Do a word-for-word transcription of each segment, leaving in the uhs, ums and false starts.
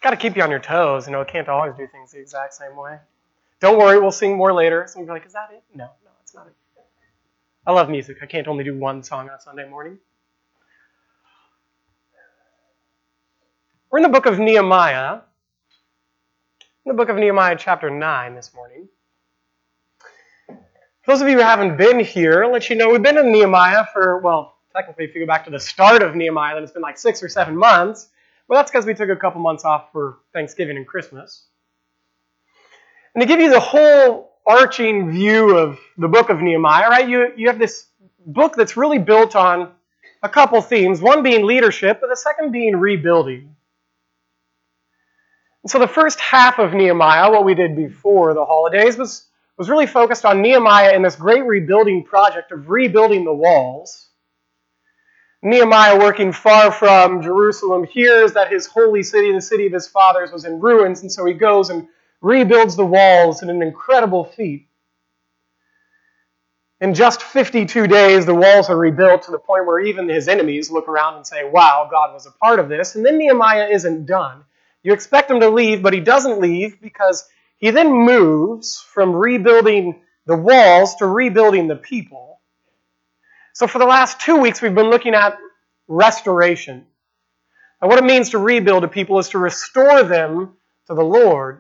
got to keep you on your toes. You know, it can't always do things the exact same way. Don't worry, we'll sing more later. Some people are like, is that it? No, no, it's not it. I love music. I can't only do one song on Sunday morning. We're in the book of Nehemiah. In the book of Nehemiah chapter nine this morning. For those of you who haven't been here, I'll let you know we've been in Nehemiah for, well, technically if you go back to the start of Nehemiah, then it's been like six or seven months. Well, that's because we took a couple months off for Thanksgiving and Christmas. And to give you the whole arching view of the book of Nehemiah, right, you, you have this book that's really built on a couple themes, one being leadership, but the second being rebuilding. And so the first half of Nehemiah, what we did before the holidays, was, was really focused on Nehemiah and this great rebuilding project of rebuilding the walls. Nehemiah, working far from Jerusalem, hears that his holy city, the city of his fathers, was in ruins, and so he goes and rebuilds the walls in an incredible feat. In just fifty-two days, the walls are rebuilt to the point where even his enemies look around and say, wow, God was a part of this. And then Nehemiah isn't done. You expect him to leave, but he doesn't leave because he then moves from rebuilding the walls to rebuilding the people. So for the last two weeks, we've been looking at restoration. And what it means to rebuild a people is to restore them to the Lord.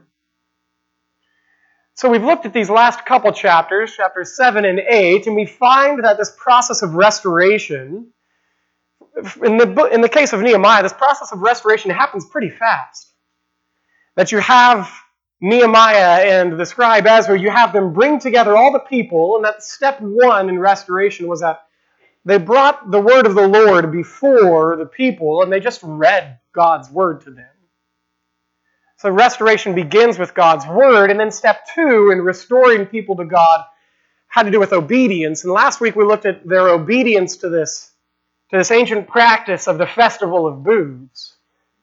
So we've looked at these last couple chapters, chapters seven and eight, and we find that this process of restoration, in the, in the case of Nehemiah, this process of restoration happens pretty fast. That you have Nehemiah and the scribe Ezra, you have them bring together all the people, and that step one in restoration was that they brought the word of the Lord before the people, and they just read God's word to them. So restoration begins with God's word, and then step two in restoring people to God had to do with obedience. And last week we looked at their obedience to this, to this ancient practice of the festival of booths.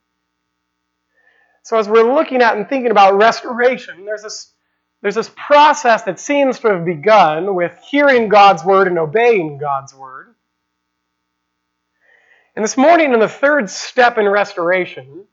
So as we're looking at and thinking about restoration, there's this, there's this process that seems to have begun with hearing God's word and obeying God's word. And this morning, in the third step in restoration,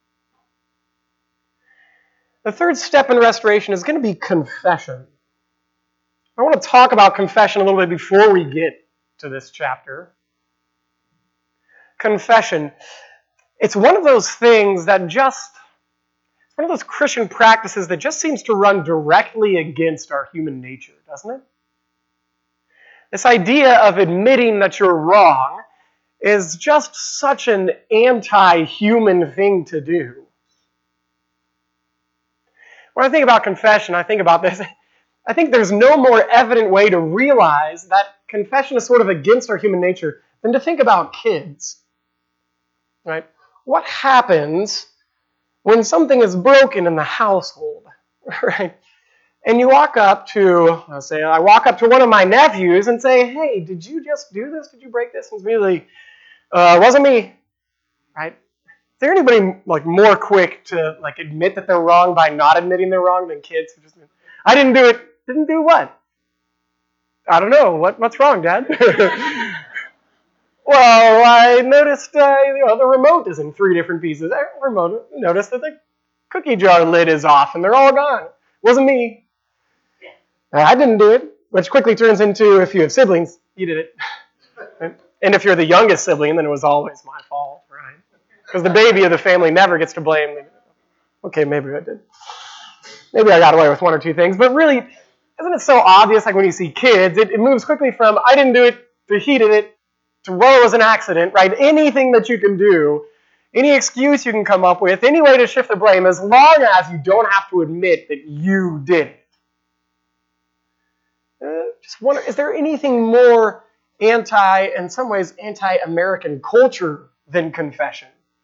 the third step in restoration is going to be confession. I want to talk about confession a little bit before we get to this chapter. Confession. It's one of those things that just, it's one of those Christian practices that just seems to run directly against our human nature, doesn't it? This idea of admitting that you're wrong is just such an anti-human thing to do. When I think about confession, I think about this. I think there's no more evident way to realize that confession is sort of against our human nature than to think about kids. Right? What happens when something is broken in the household? Right? And you walk up to, I'll say, I walk up to one of my nephews and say, hey, did you just do this? Did you break this? And it's really, uh, it wasn't me. Right? Is there anybody like more quick to like admit that they're wrong by not admitting they're wrong than kids who just, I didn't do it. Didn't do what? I don't know. What what's wrong, Dad? Well, I noticed uh, you know, the remote is in three different pieces. I remote noticed that the cookie jar lid is off and they're all gone. It wasn't me. I didn't do it, which quickly turns into if you have siblings, you did it. And if you're the youngest sibling, then it was always my fault, right? Because the baby of the family never gets to blame. Okay, maybe I did. Maybe I got away with one or two things. But really, isn't it so obvious, like when you see kids, it, it moves quickly from, I didn't do it, to he did it, to, well, it was an accident, right? Anything that you can do, any excuse you can come up with, any way to shift the blame, as long as you don't have to admit that you did it. Uh, just wonder, is there anything more anti, in some ways, anti-American culture than confession?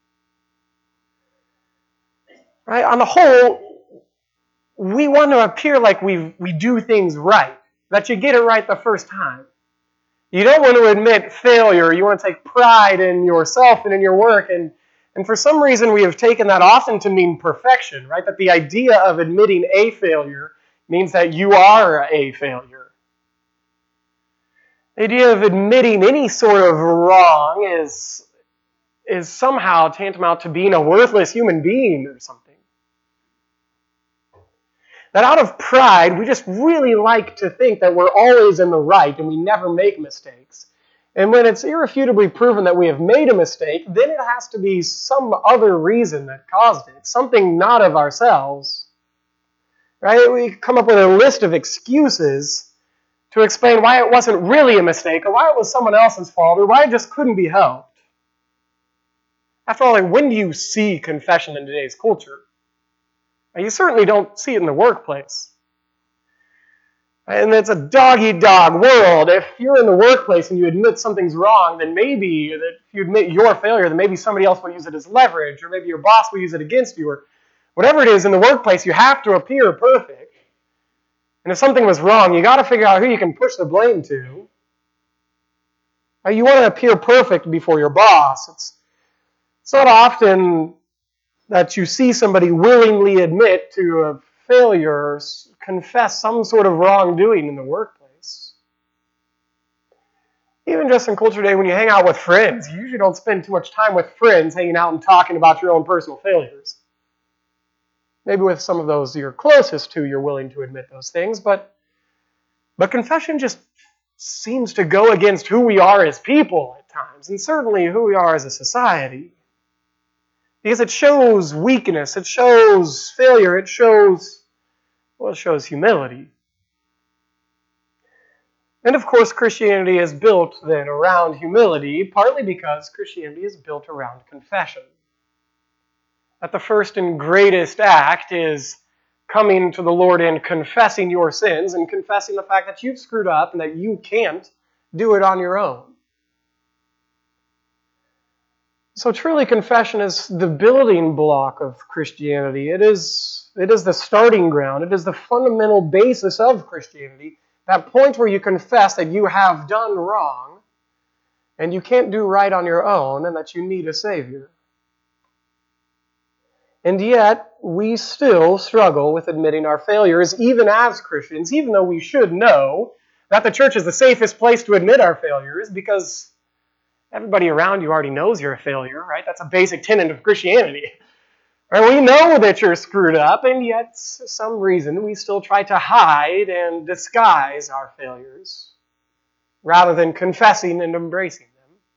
Right? On the whole, we want to appear like we we do things right, that you get it right the first time. You don't want to admit failure. You want to take pride in yourself and in your work. And, and for some reason, we have taken that often to mean perfection, right? That the idea of admitting a failure means that you are a failure. The idea of admitting any sort of wrong is is somehow tantamount to being a worthless human being or something. That out of pride, we just really like to think that we're always in the right and we never make mistakes. And when it's irrefutably proven that we have made a mistake, then it has to be some other reason that caused it, something not of ourselves. Right? We come up with a list of excuses to explain why it wasn't really a mistake, or why it was someone else's fault, or why it just couldn't be helped. After all, like, when do you see confession in today's culture? You certainly don't see it in the workplace. And it's a dog-eat-dog world. If you're in the workplace and you admit something's wrong, then maybe that if you admit your failure, then maybe somebody else will use it as leverage, or maybe your boss will use it against you, or whatever it is in the workplace, you have to appear perfect. And if something was wrong, you got to figure out who you can push the blame to. You want to appear perfect before your boss. It's, it's not often that you see somebody willingly admit to a failure or confess some sort of wrongdoing in the workplace. Even just in culture today, when you hang out with friends, you usually don't spend too much time with friends hanging out and talking about your own personal failures. Maybe with some of those you're closest to, you're willing to admit those things, but, but confession just seems to go against who we are as people at times, and certainly who we are as a society. Because it shows weakness, it shows failure, it shows, well, it shows humility. And of course, Christianity is built then around humility, partly because Christianity is built around confession. That the first and greatest act is coming to the Lord and confessing your sins and confessing the fact that you've screwed up and that you can't do it on your own. So truly, confession is the building block of Christianity. It is, it is the starting ground. It is the fundamental basis of Christianity. That point where you confess that you have done wrong and you can't do right on your own and that you need a Savior. And yet, we still struggle with admitting our failures, even as Christians, even though we should know that the church is the safest place to admit our failures, because everybody around you already knows you're a failure, right? That's a basic tenet of Christianity. Right? We know that you're screwed up, and yet, for some reason, we still try to hide and disguise our failures, rather than confessing and embracing them.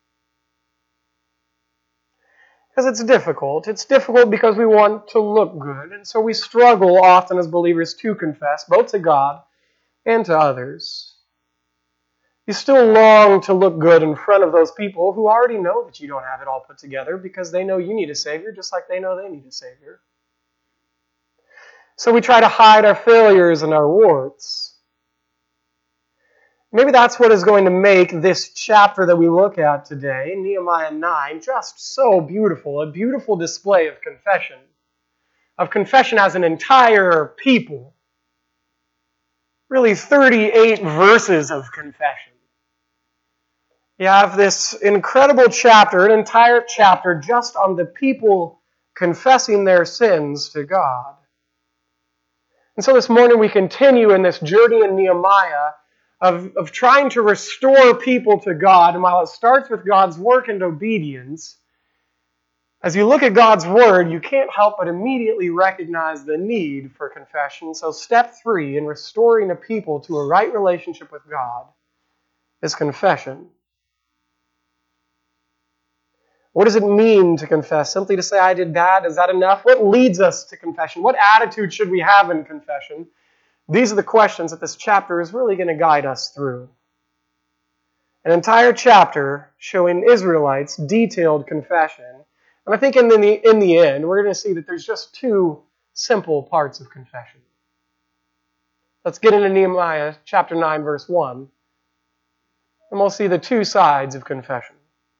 Because it's difficult. It's difficult because we want to look good, and so we struggle often as believers to confess, both to God and to others. You still long to look good in front of those people who already know that you don't have it all put together because they know you need a Savior just like they know they need a Savior. So we try to hide our failures and our warts. Maybe that's what is going to make this chapter that we look at today, Nehemiah nine, just so beautiful. A beautiful display of confession. Of confession as an entire people. Really thirty-eight verses of confession. You have this incredible chapter, an entire chapter just on the people confessing their sins to God. And so this morning we continue in this journey in Nehemiah Of, of trying to restore people to God. And while it starts with God's work and obedience, as you look at God's Word, you can't help but immediately recognize the need for confession. So step three in restoring a people to a right relationship with God is confession. What does it mean to confess? Simply to say, I did bad? Is that enough? What leads us to confession? What attitude should we have in confession? These are the questions that this chapter is really going to guide us through. An entire chapter showing Israelites detailed confession. And I think in the, in the end, we're going to see that there's just two simple parts of confession. Let's get into Nehemiah chapter nine, verse one. And we'll see the two sides of confession.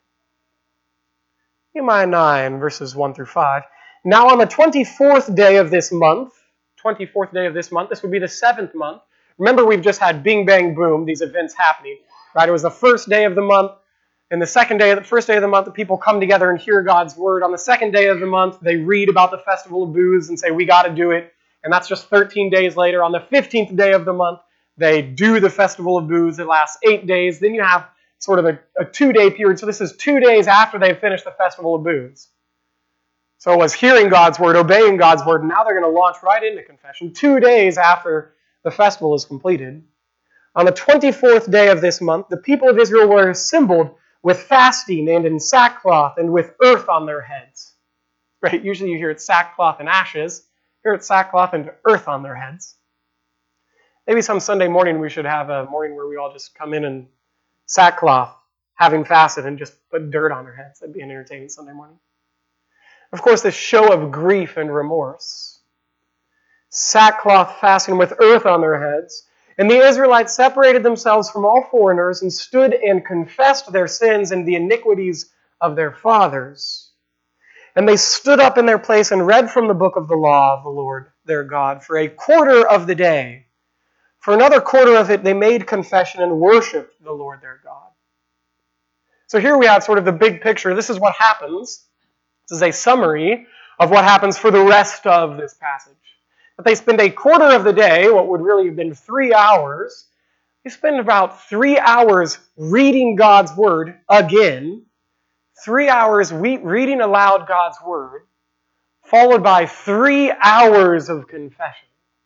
Nehemiah nine, verses one through five. Now on the twenty-fourth day of this month, twenty-fourth day of this month. This would be the seventh month. Remember, we've just had bing, bang, boom, these events happening. Right? It was the first day of the month. And the second day, the first day of the month, the people come together and hear God's word. On the second day of the month, they read about the Festival of Booths and say, we got to do it. And that's just thirteen days later. On the fifteenth day of the month, they do the Festival of Booths. It lasts eight days. Then you have sort of a, a two-day period. So this is two days after they've finished the Festival of Booths. So it was hearing God's word, obeying God's word, and now they're going to launch right into confession two days after the festival is completed. On the twenty-fourth day of this month, the people of Israel were assembled with fasting and in sackcloth and with earth on their heads. Right? Usually you hear it's sackcloth and ashes. Here it's sackcloth and earth on their heads. Maybe some Sunday morning we should have a morning where we all just come in in sackcloth, having fasted, and just put dirt on our heads. That'd be an entertaining Sunday morning. Of course, this show of grief and remorse. Sackcloth fasting with earth on their heads. And the Israelites separated themselves from all foreigners and stood and confessed their sins and the iniquities of their fathers. And they stood up in their place and read from the book of the law of the Lord their God for a quarter of the day. For another quarter of it, they made confession and worshiped the Lord their God. So here we have sort of the big picture. This is what happens. This is a summary of what happens for the rest of this passage. But they spend a quarter of the day, what would really have been three hours, they spend about three hours reading God's word again, three hours reading aloud God's word, followed by three hours of confession.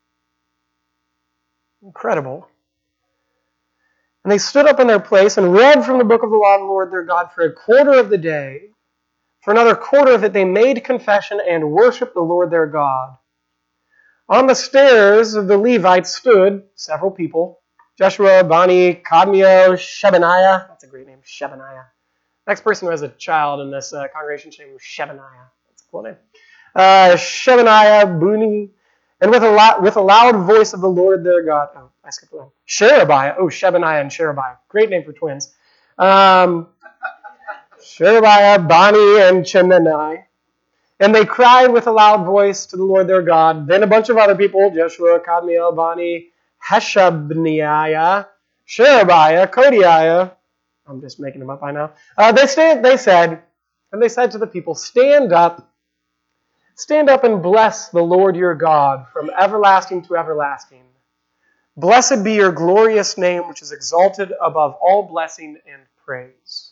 Incredible. And they stood up in their place and read from the book of the law of the Lord their God for a quarter of the day. For another quarter of it, they made confession and worshiped the Lord their God. On the stairs of the Levites stood several people. Jeshua, Bani, Kadmiel, Shebaniah. That's a great name, Shebaniah. Next person who has a child in this uh, congregation's name was Shebaniah. That's a cool name. Uh, Shebaniah, Buni, and with a, lo- with a loud voice of the Lord their God. Oh, I skipped one. Sherebiah. Oh, Shebaniah and Sherebiah. Great name for twins. Um, Sherebiah, Bani, and Chenani. And they cried with a loud voice to the Lord their God. Then a bunch of other people, Jeshua, Kadmiel, Bani, Hashabniah, Sherebiah, Kodiah. I'm just making them up by now. Uh, they, stand, they said, and they said to the people, Stand up, stand up and bless the Lord your God from everlasting to everlasting. Blessed be your glorious name, which is exalted above all blessing and praise.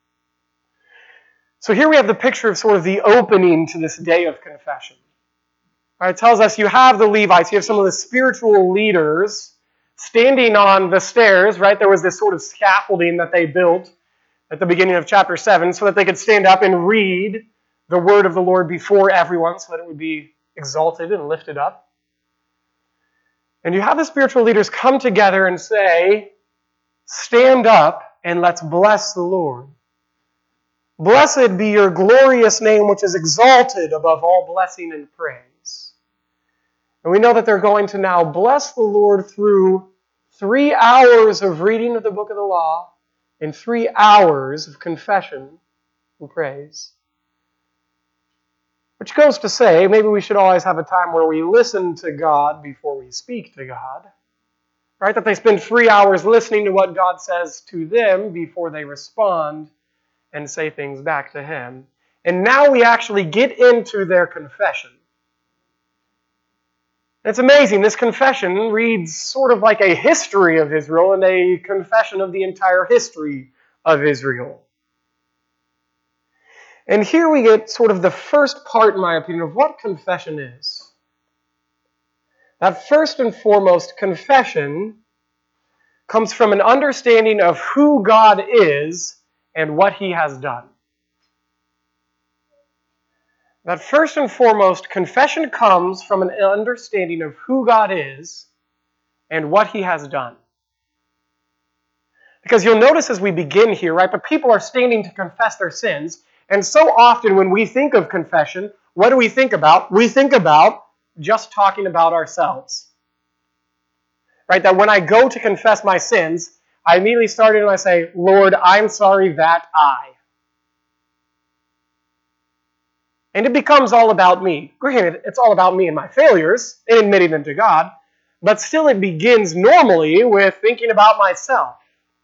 So here we have the picture of sort of the opening to this day of confession. All right, it tells us you have the Levites, you have some of the spiritual leaders standing on the stairs, right? There was this sort of scaffolding that they built at the beginning of chapter seven so that they could stand up and read the word of the Lord before everyone so that it would be exalted and lifted up. And you have the spiritual leaders come together and say, Stand up and let's bless the Lord. Blessed be your glorious name, which is exalted above all blessing and praise. And we know that they're going to now bless the Lord through three hours of reading of the book of the law and three hours of confession and praise. Which goes to say, maybe we should always have a time where we listen to God before we speak to God. Right? That they spend three hours listening to what God says to them before they respond and say things back to Him. And now we actually get into their confession. It's amazing. This confession reads sort of like a history of Israel and a confession of the entire history of Israel. And here we get sort of the first part, in my opinion, of what confession is. That first and foremost, confession comes from an understanding of who God is and what He has done. That first and foremost, confession comes from an understanding of who God is and what He has done. Because you'll notice as we begin here, right, but people are standing to confess their sins, and so often when we think of confession, what do we think about? We think about just talking about ourselves. Right, that when I go to confess my sins, I immediately start in and I say, Lord, I'm sorry that I. And it becomes all about me. Granted, it's all about me and my failures and admitting them to God, but still it begins normally with thinking about myself.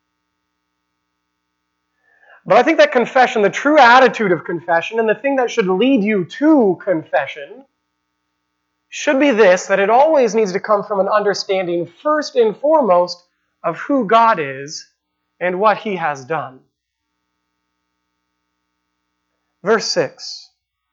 But I think that confession, the true attitude of confession, and the thing that should lead you to confession, should be this, that it always needs to come from an understanding, first and foremost, of who God is and what he has done. Verse six.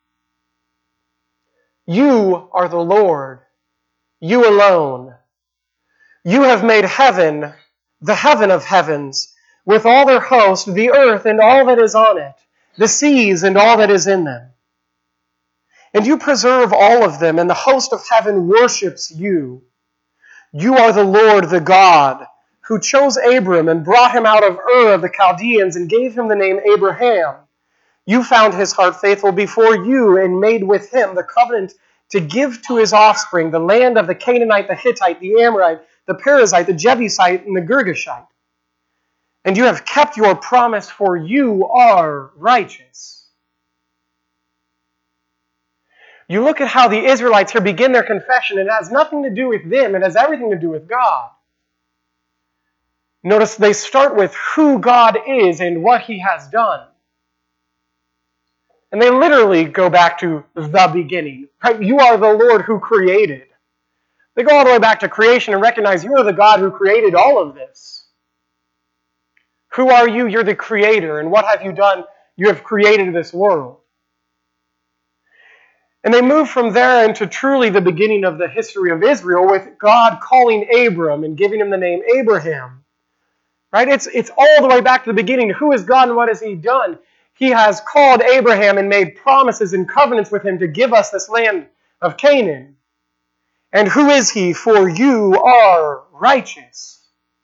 You are the Lord, you alone. You have made heaven, the heaven of heavens, with all their host, the earth and all that is on it, the seas and all that is in them. And you preserve all of them, and the host of heaven worships you. You are the Lord, the God, who chose Abram and brought him out of Ur of the Chaldeans and gave him the name Abraham. You found his heart faithful before you and made with him the covenant to give to his offspring the land of the Canaanite, the Hittite, the Amorite, the Perizzite, the Jebusite, and the Girgashite. And you have kept your promise, for you are righteous. You look at how the Israelites here begin their confession. It has nothing to do with them. It has everything to do with God. Notice they start with who God is and what he has done. And they literally go back to the beginning. Right? You are the Lord who created. They go all the way back to creation and recognize you are the God who created all of this. Who are you? You're the creator. And what have you done? You have created this world. And they move from there into truly the beginning of the history of Israel with God calling Abram and giving him the name Abraham. Right? It's, it's all the way back to the beginning. Who is God and what has he done? He has called Abraham and made promises and covenants with him to give us this land of Canaan. And who is he? For you are righteous.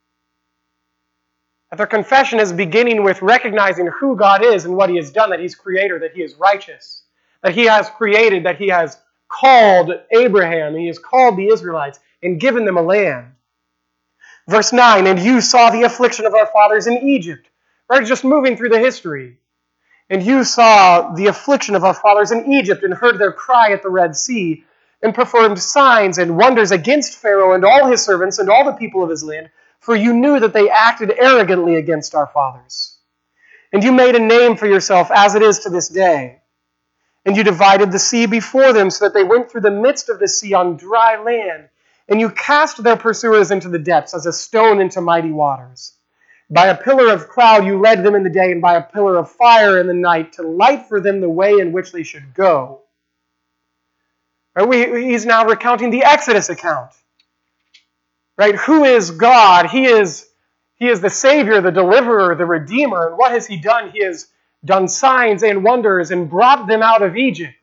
That their confession is beginning with recognizing who God is and what he has done, that he's creator, that he is righteous, that he has created, that he has called Abraham, he has called the Israelites and given them a land. Verse nine, and you saw the affliction of our fathers in Egypt. Right, just moving through the history. And you saw the affliction of our fathers in Egypt and heard their cry at the Red Sea and performed signs and wonders against Pharaoh and all his servants and all the people of his land, for you knew that they acted arrogantly against our fathers. And you made a name for yourself as it is to this day. And you divided the sea before them so that they went through the midst of the sea on dry land. And you cast their pursuers into the depths as a stone into mighty waters. By a pillar of cloud you led them in the day, and by a pillar of fire in the night to light for them the way in which they should go. Right, we, he's now recounting the Exodus account. Right? Who is God? He is, he is the Savior, the Deliverer, the Redeemer. And what has he done? He has done signs and wonders and brought them out of Egypt.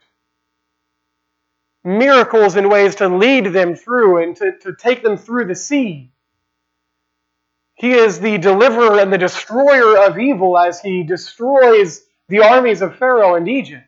Miracles in ways to lead them through and to, to take them through the sea. He is the deliverer and the destroyer of evil as he destroys the armies of Pharaoh and Egypt.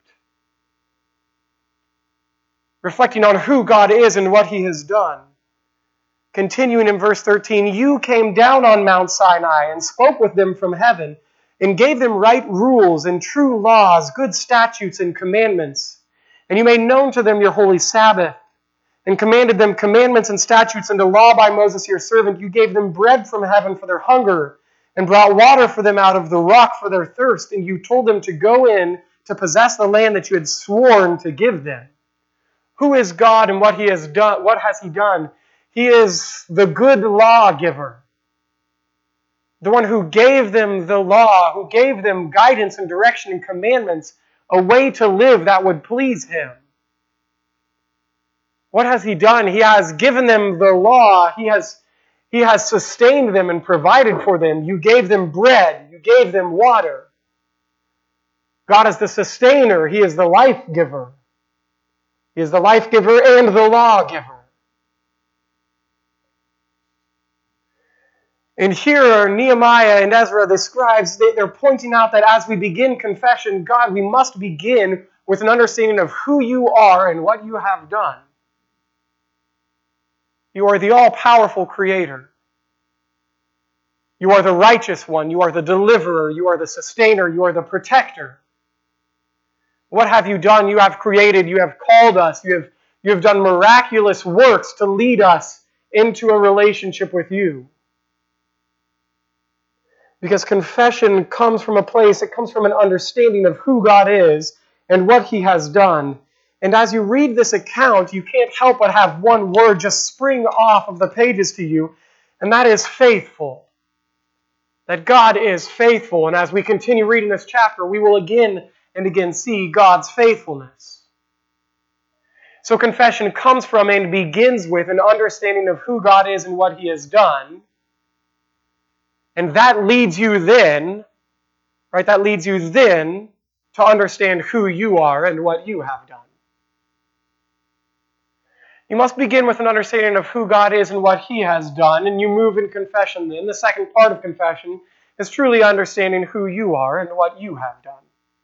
Reflecting on who God is and what he has done. Continuing in verse thirteen, you came down on Mount Sinai and spoke with them from heaven and gave them right rules and true laws, good statutes and commandments. And you made known to them your holy Sabbath and commanded them commandments and statutes and a law by Moses your servant. You gave them bread from heaven for their hunger and brought water for them out of the rock for their thirst. And you told them to go in to possess the land that you had sworn to give them. Who is God and what he has done? What has he done? He is the good lawgiver. The one who gave them the law, who gave them guidance and direction and commandments, a way to live that would please him. What has he done? He has given them the law. He has, he has sustained them and provided for them. You gave them bread. You gave them water. God is the sustainer. He is the life giver. He is the life giver and the lawgiver. And here Nehemiah and Ezra, the scribes, they're pointing out that as we begin confession, God, we must begin with an understanding of who you are and what you have done. You are the all-powerful creator. You are the righteous one. You are the deliverer. You are the sustainer. You are the protector. What have you done? You have created. You have called us. You have, you have done miraculous works to lead us into a relationship with you. Because confession comes from a place, it comes from an understanding of who God is and what he has done. And as you read this account, you can't help but have one word just spring off of the pages to you, and that is faithful. that God is faithful. And as we continue reading this chapter, we will again and again see God's faithfulness. So confession comes from and begins with an understanding of who God is and what He has done. And that leads you then, right, that leads you then to understand who you are and what you have done. You must begin with an understanding of who God is and what He has done, and you move in confession then. The second part of confession is truly understanding who you are and what you have done.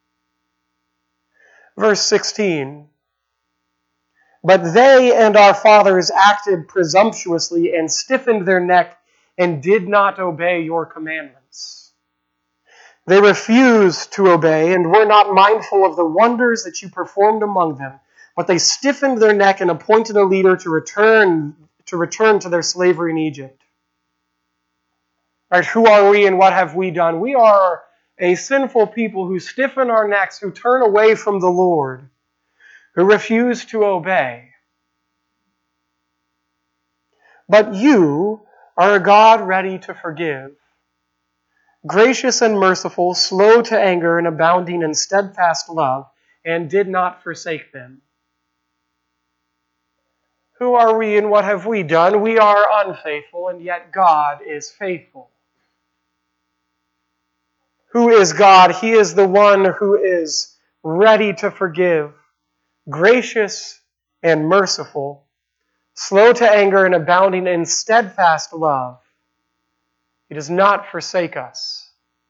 Verse sixteen. But they and our fathers acted presumptuously and stiffened their neck and did not obey your commandments. They refused to obey and were not mindful of the wonders that you performed among them, but they stiffened their neck and appointed a leader to return to return to their slavery in Egypt. Right, who are we and what have we done? We are a sinful people who stiffen our necks, who turn away from the Lord, who refuse to obey. But you are a God ready to forgive, gracious and merciful, slow to anger and abounding in steadfast love, and did not forsake them. Who are we and what have we done? We are unfaithful, and yet God is faithful. Who is God? He is the one who is ready to forgive, gracious and merciful, slow to anger and abounding in steadfast love. He does not forsake us.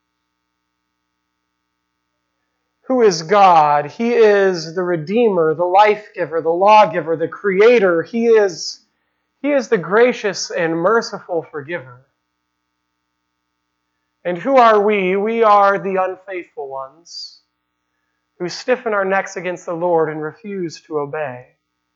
Who is God? He is the Redeemer, the life-giver, the lawgiver, the Creator. He is, he is the gracious and merciful forgiver. And who are we? We are the unfaithful ones who stiffen our necks against the Lord and refuse to obey.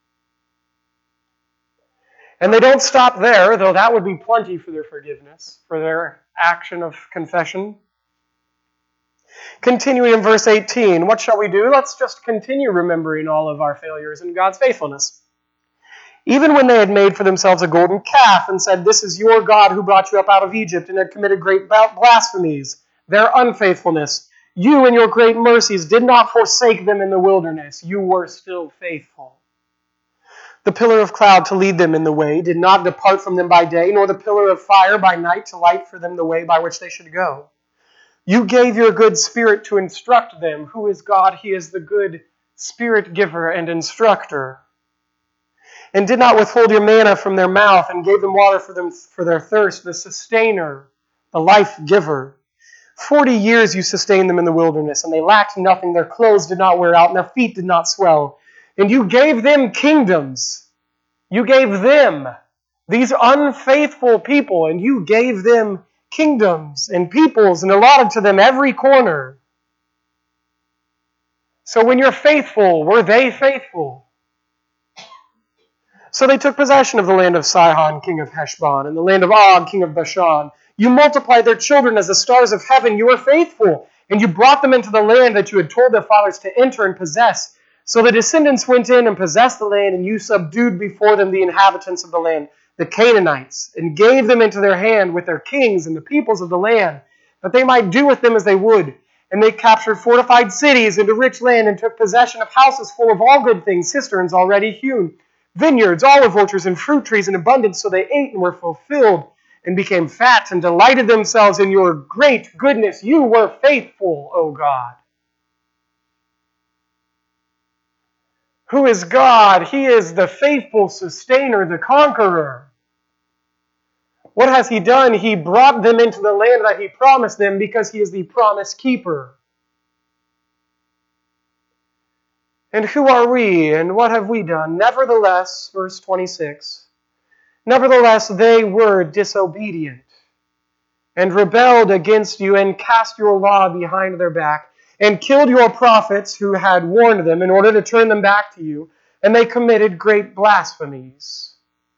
And they don't stop there, though that would be plenty for their forgiveness, for their action of confession. Continuing in verse eighteen, what shall we do? Let's just continue remembering all of our failures and God's faithfulness. Even when they had made for themselves a golden calf and said, "This is your God who brought you up out of Egypt," and had committed great blasphemies, their unfaithfulness, you in your great mercies did not forsake them in the wilderness. You were still faithful. The pillar of cloud to lead them in the way did not depart from them by day, nor the pillar of fire by night to light for them the way by which they should go. You gave your good Spirit to instruct them. Who is God? He is the good Spirit giver and instructor. And did not withhold your manna from their mouth, and gave them water for them for their thirst, the sustainer, the life giver. Forty years you sustained them in the wilderness, and they lacked nothing. Their clothes did not wear out, and their feet did not swell. And you gave them kingdoms. You gave them, these unfaithful people, and you gave them kingdoms and peoples, and allotted to them every corner. So when you're faithful, were they faithful? So they took possession of the land of Sihon, king of Heshbon, and the land of Og, king of Bashan. You multiplied their children as the stars of heaven. You were faithful, and you brought them into the land that you had told their fathers to enter and possess. So the descendants went in and possessed the land, and you subdued before them the inhabitants of the land, the Canaanites, and gave them into their hand with their kings and the peoples of the land, that they might do with them as they would. And they captured fortified cities and a rich land, and took possession of houses full of all good things, cisterns already hewn, vineyards, olive orchards, and fruit trees in abundance. So they ate and were fulfilled, and became fat, and delighted themselves in your great goodness. You were faithful, O God. Who is God? He is the faithful sustainer, the conqueror. What has He done? He brought them into the land that He promised them because He is the promise keeper. And who are we, and what have we done? Nevertheless, verse twenty-six, nevertheless they were disobedient, and rebelled against you, and cast your law behind their back, and killed your prophets who had warned them in order to turn them back to you, and they committed great blasphemies.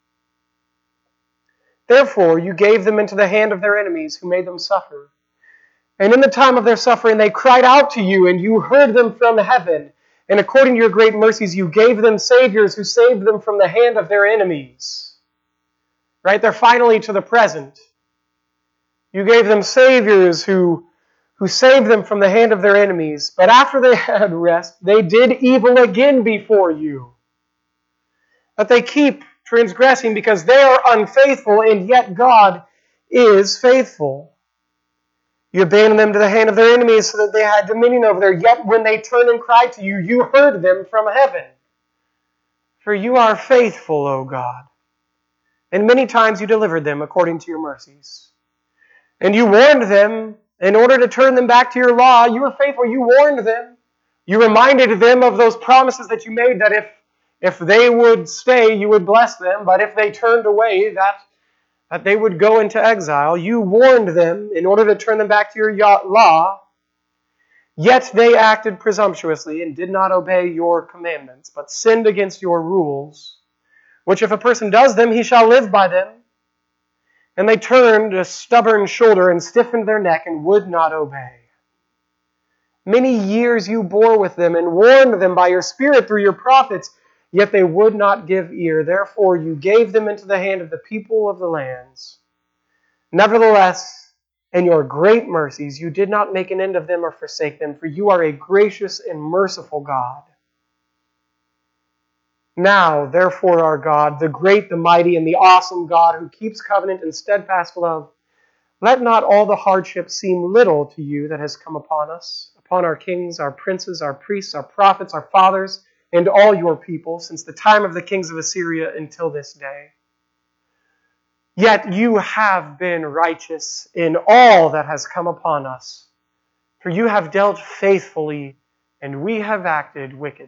Therefore you gave them into the hand of their enemies, who made them suffer. And in the time of their suffering they cried out to you, and you heard them from heaven. And according to your great mercies, you gave them saviors who saved them from the hand of their enemies. Right? They're finally to the present. You gave them saviors who, who saved them from the hand of their enemies. But after they had rest, they did evil again before you. That they keep transgressing because they are unfaithful, and yet God is faithful. You abandoned them to the hand of their enemies so that they had dominion over them. Yet when they turned and cried to you, you heard them from heaven. For you are faithful, O God. And many times you delivered them according to your mercies. And you warned them in order to turn them back to your law. You were faithful. You warned them. You reminded them of those promises that you made, that if, if they would stay, you would bless them. But if they turned away, that, that they would go into exile. You warned them in order to turn them back to your law. Yet they acted presumptuously and did not obey your commandments, but sinned against your rules, which if a person does them, he shall live by them. And they turned a stubborn shoulder and stiffened their neck and would not obey. Many years you bore with them and warned them by your Spirit through your prophets, yet they would not give ear. Therefore you gave them into the hand of the people of the lands. Nevertheless, in your great mercies, you did not make an end of them or forsake them, for you are a gracious and merciful God. Now, therefore, our God, the great, the mighty, and the awesome God who keeps covenant and steadfast love, let not all the hardship seem little to you that has come upon us, upon our kings, our princes, our priests, our prophets, our fathers, and all your people, since the time of the kings of Assyria until this day. Yet you have been righteous in all that has come upon us, for you have dealt faithfully, and we have acted wickedly.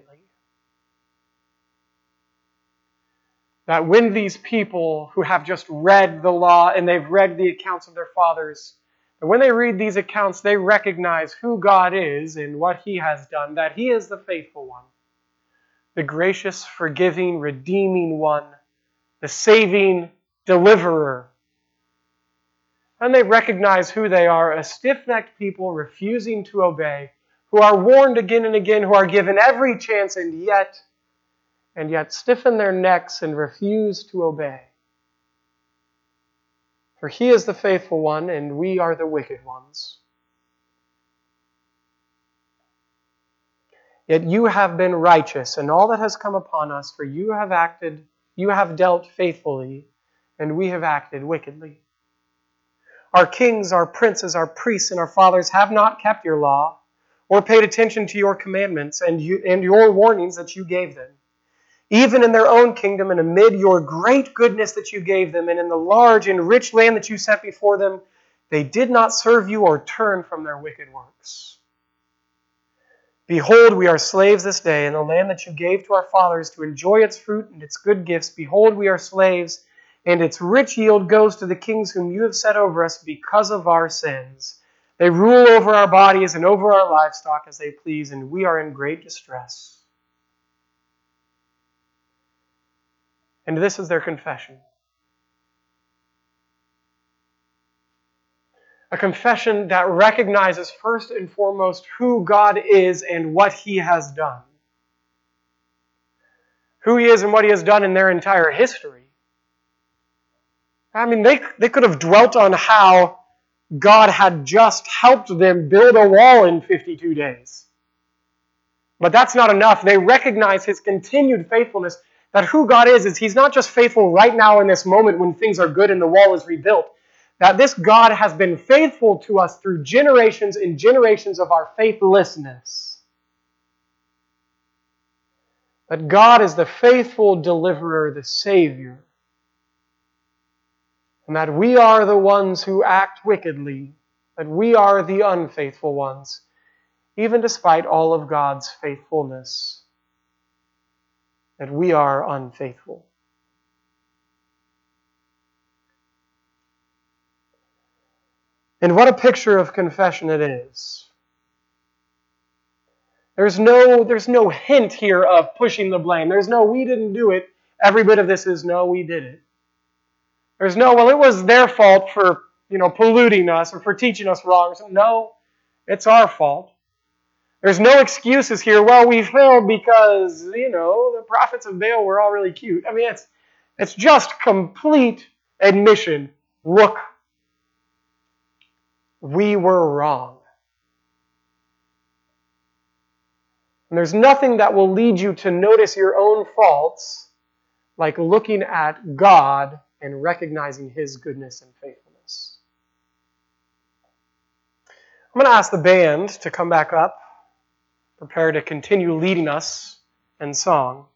That when these people who have just read the law and they've read the accounts of their fathers, and when they read these accounts, they recognize who God is and what He has done, that He is the faithful one, the gracious, forgiving, redeeming one, the saving deliverer. And they recognize who they are, a stiff-necked people refusing to obey, who are warned again and again, who are given every chance, and yet, and yet stiffen their necks and refuse to obey. For He is the faithful one, and we are the wicked ones. Yet you have been righteous in all that has come upon us, for you have acted, you have dealt faithfully, and we have acted wickedly. Our kings, our princes, our priests, and our fathers have not kept your law, or paid attention to your commandments and, you, and your warnings that you gave them. Even in their own kingdom and amid your great goodness that you gave them, and in the large and rich land that you set before them, they did not serve you or turn from their wicked works. Behold, we are slaves this day in the land that you gave to our fathers to enjoy its fruit and its good gifts. Behold, we are slaves, and its rich yield goes to the kings whom you have set over us because of our sins. They rule over our bodies and over our livestock as they please, and we are in great distress. And this is their confession. A confession that recognizes first and foremost who God is and what He has done. Who He is and what He has done in their entire history. I mean, they, they could have dwelt on how God had just helped them build a wall in fifty-two days. But that's not enough. They recognize His continued faithfulness, that who God is, is He's not just faithful right now in this moment when things are good and the wall is rebuilt. That this God has been faithful to us through generations and generations of our faithlessness. That God is the faithful deliverer, the Savior. And that we are the ones who act wickedly. That we are the unfaithful ones, even despite all of God's faithfulness. That we are unfaithful. And what a picture of confession it is. There's no, there's no hint here of pushing the blame. There's no, we didn't do it. Every bit of this is, no, we did it. There's no, well, it was their fault for, you know, polluting us or for teaching us wrong. No, it's our fault. There's no excuses here. Well, we failed because, you know, the prophets of Baal were all really cute. I mean, it's, it's just complete admission. Look, we were wrong. And there's nothing that will lead you to notice your own faults like looking at God and recognizing His goodness and faithfulness. I'm going to ask the band to come back up, prepare to continue leading us in song.